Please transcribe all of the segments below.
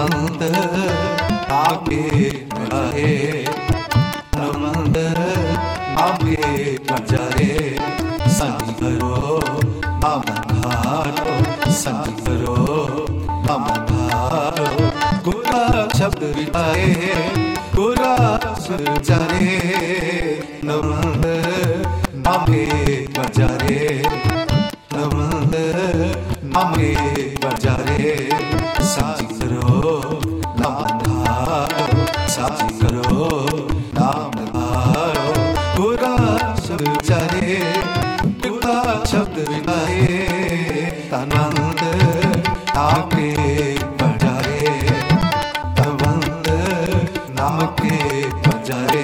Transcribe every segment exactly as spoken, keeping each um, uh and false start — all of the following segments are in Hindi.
तनवंत आगे बढ़ाए, तनवंत आगे बढ़ाए। संग करो बाबा घाटो, संग करो बाबा घाटो। गुरा शब्द विचारे, गुरा शब्द विचारे, तनवंत आगे बढ़ाए, तनवंत आगे बढ़ाए। साची करो नाम धारो, साची करो नाम धारो। गुरा शब्द विचारे, गुरा शब्द विचारे, तनवंत आगे बढ़ाए, तनवंत नाम के बजारे।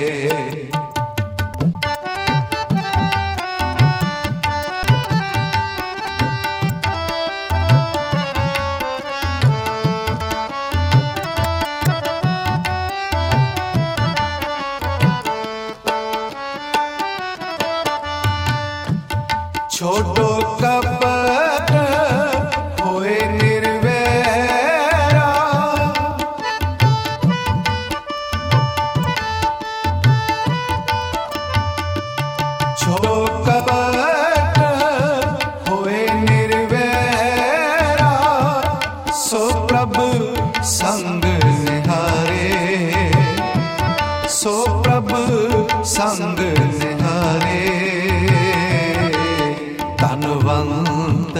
छोटो कपट होए निर्वैरा, छोटो कपट होए निर्वैरा। सो प्रभु संग निहारे, सो प्रभु संग निहारे। तनवंत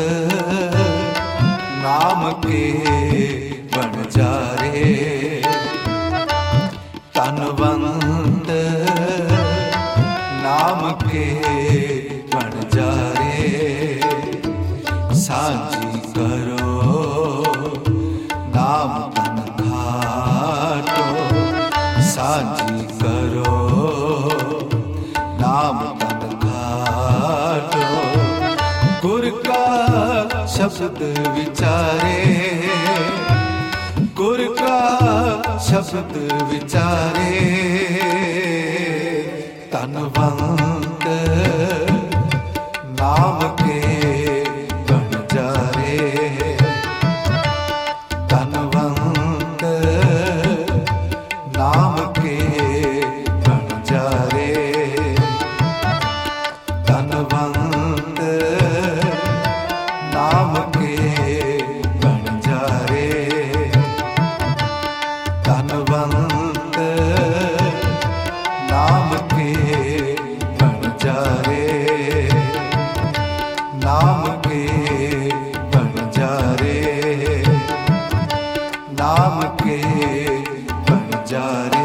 नाम के बंजारे, तनवंत नाम के बंजारे। सांझी करो नाम तन घाटो, सांझी करो नाम तन घाटो। गुर का शब्द विचारे, गुर का शब्द विचारे। तनवंत नाम के बंजारे, तनवंत नाम के बंजारे। तनवंत नाम के बंजारे, तनवंत नाम के बंजारे, नाम के बंजारे, नाम के बंजारे।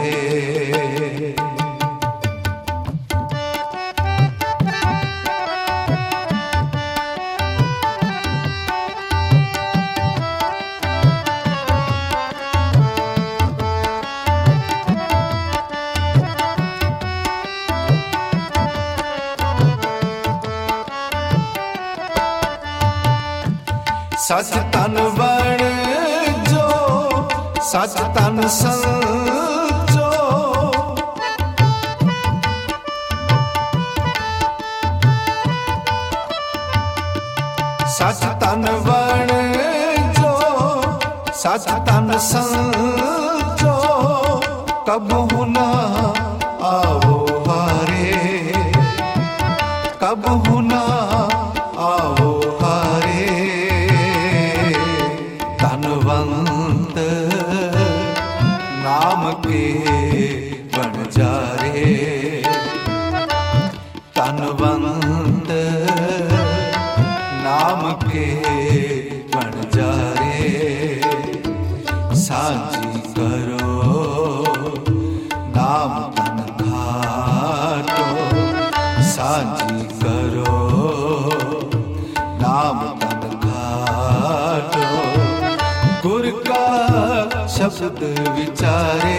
सच तन बण जो, सच तन संजो। सच तन बण जो, सच तन संजो। कबहु ना आओ हारे, कबहु ना आओ हारे। तनवंत नाम के बंजारे, तनवंत नाम के बंजारे। सांझी करो नाम तन घाटो, सांझी करो नाम तन घाटो। गुर का शब्द विचारे,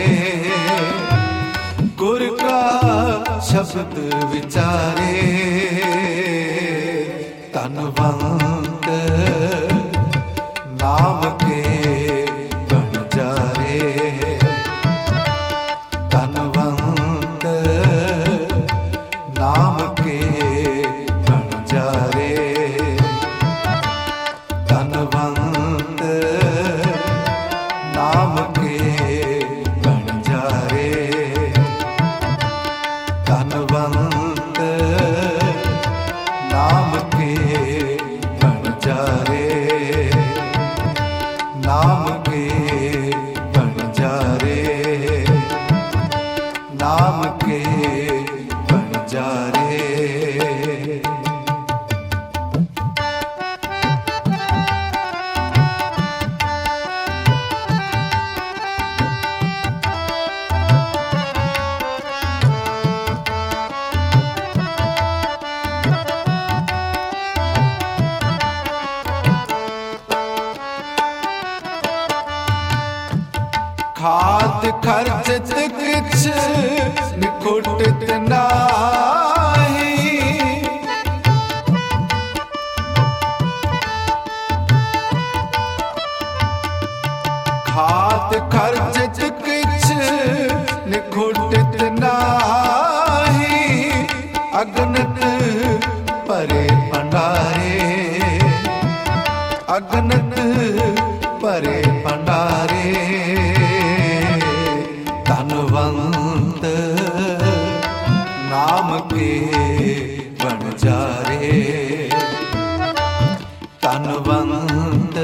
गुर का शब्द विचारे। तनवंत नाम के बंजारे, तनवंत नाम के बंजारे, तनवंत नाम नाम के बन जा रे, नाम के बन जा रे। खाद खर्च किछ निखुटत नाही, खाद खर्च किछ निखुटत नाही, अगनत परे भंडारे, अगनत परे भंडारे। धनवंत नाम के बन जा रे, धनवंत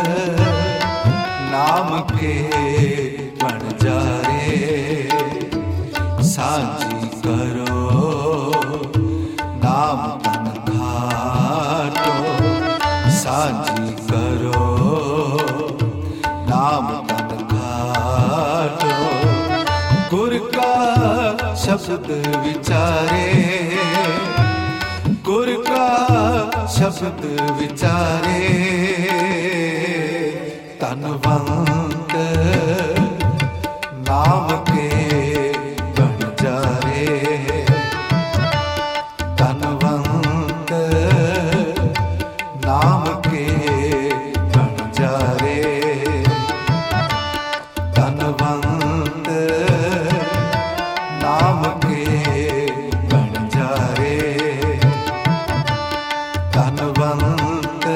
नाम के बन जा रे। साझी करो नाम तन घाटो, साझी करो नाम तन घाटो। गुर का शब्द विचारे, गुर का शब्द विचारे। धनवंत नाम के बन जा रे, धनवंत नाम के बन जा रे। धनवंत नाम के बन जा रे, धनवंत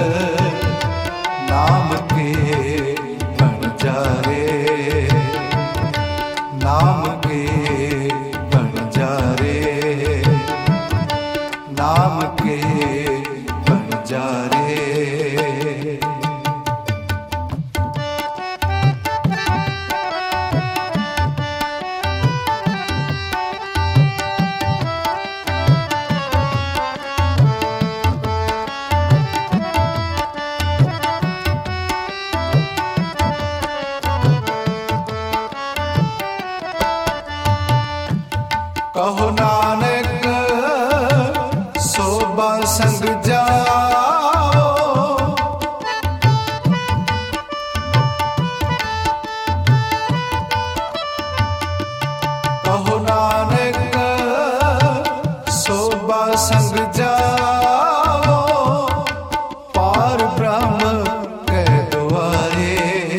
नाम के बन जा रे, नाम के बन जा रे, नाम के बन जा रे। कहो नानक सोबा संग जाओ, कहो नानक सोबा संग जाओ। पार ब्रह्म के द्वारे,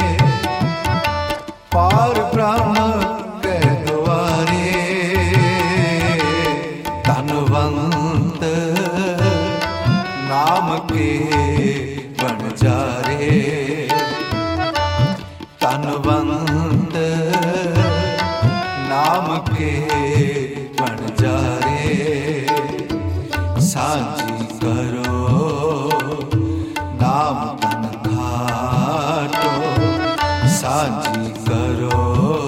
पार ब्रह्म के द्वारे। धनवंत नाम के बन जा रे, धनवंत नाम के बन जा रे। साझी करो नाम तन घाटो, साझी करो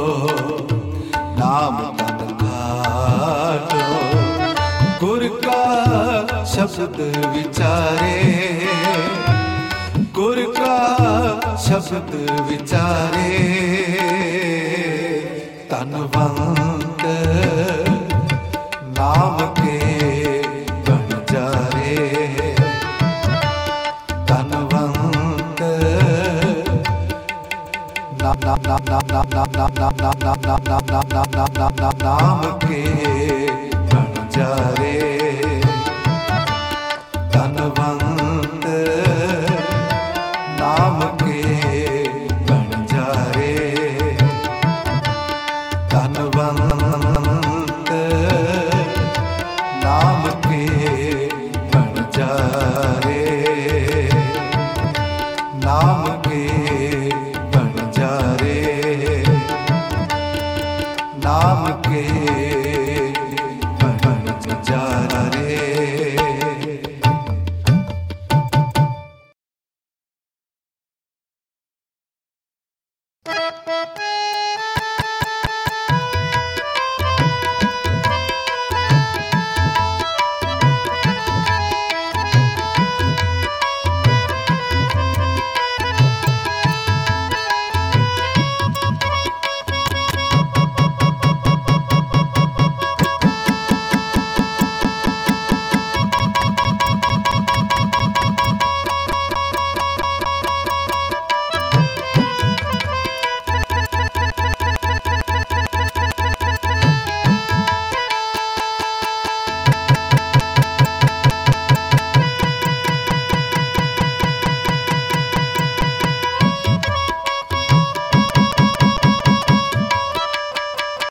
नाम तन घाटो। गुर का शब्द विचारे, गुर का शब्द विचारे। धनवंत नाम के बन जा रे, धनवंत नाम के बन जा रे, धनवंत नाम के बन जा रे, धनवंत नाम के बन जा रे, नाम के बन जा रे, नाम के बन जा रे।